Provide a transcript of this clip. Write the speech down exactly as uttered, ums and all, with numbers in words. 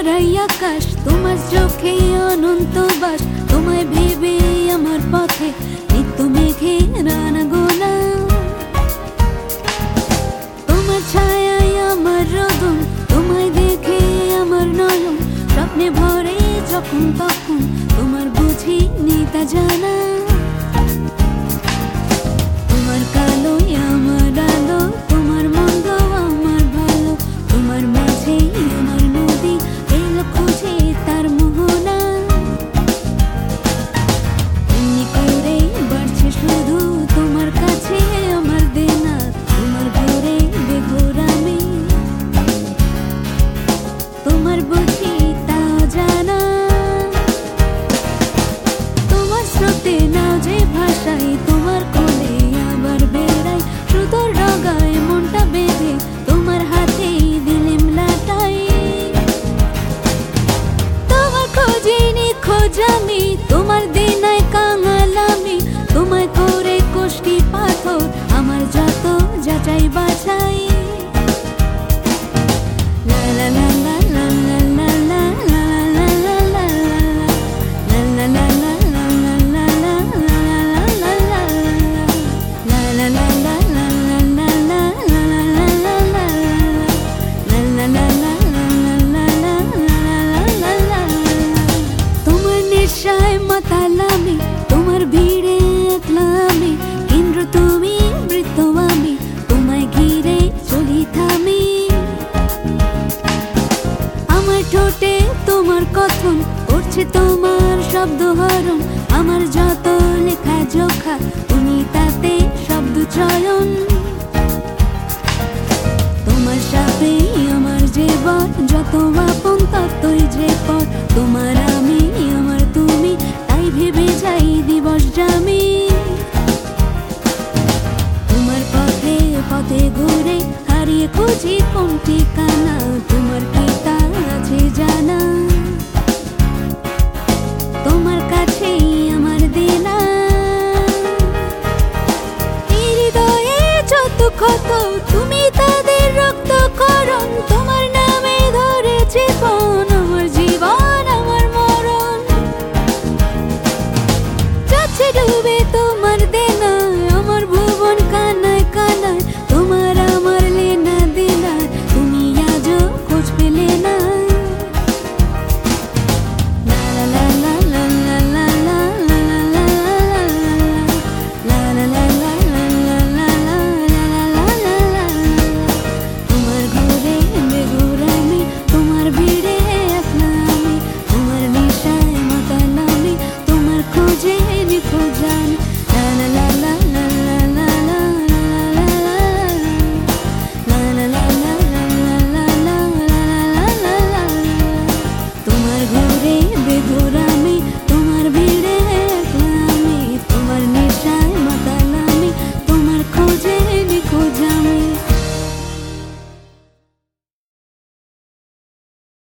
ভরাই আকাশ, তোমার চোখে অনন্ত বাস। তোমায় ভেবে আমার পথে নিত্য মেঘে রানা গোনা। তোমার ছায়ায় আমার রোদন, তোমায় দেখে আমার নয়ন স্বপ্নে ভরে যখন তখন তোমার বুঝি নিতা জানা। তোমার কালোই আমার আলো, তোমার মন্দ আমার ভালো, তোমার মাঝেই আমার নদী এলো খুঁজে তার মোহনা। এমনি করে বাড়ছে শুধু তোমার কাছে আমার দেনা, তোমার ঘরে বেঘোর আমি, তোমার বুঝি তাও জানা। তোমার স্রোতে নাও যে ভাষাই, তোমার কোলে আবার বেড়াই, সুতোর ডগায় মনটা বেঁধে তোমার হাতেই দিলেম লাটাই। তোমার খোঁজে নিখোঁজ আমি, তোমার দিনায় কাঙাল আমি, তোমায় করে কষ্টি পাথর আমার যত যাচাই বাছাই। লা লা লা লা লা লা লা লা লা লা লা লা লা লা লা মাতালামি, তোমার ভিড়ে একলা আমি, কেন্দ্র তুমি বৃত্ত আমি, তোমায় ঘিরে চলি থামি। আমার ঠোঁটে তোমার কথন করছে তোমার শব্দ হরণ, আমার যত লেখা জোখা তুমি তাতে শব্দ চয়ন। তোমার সাথে আমার জীবন যত আপন।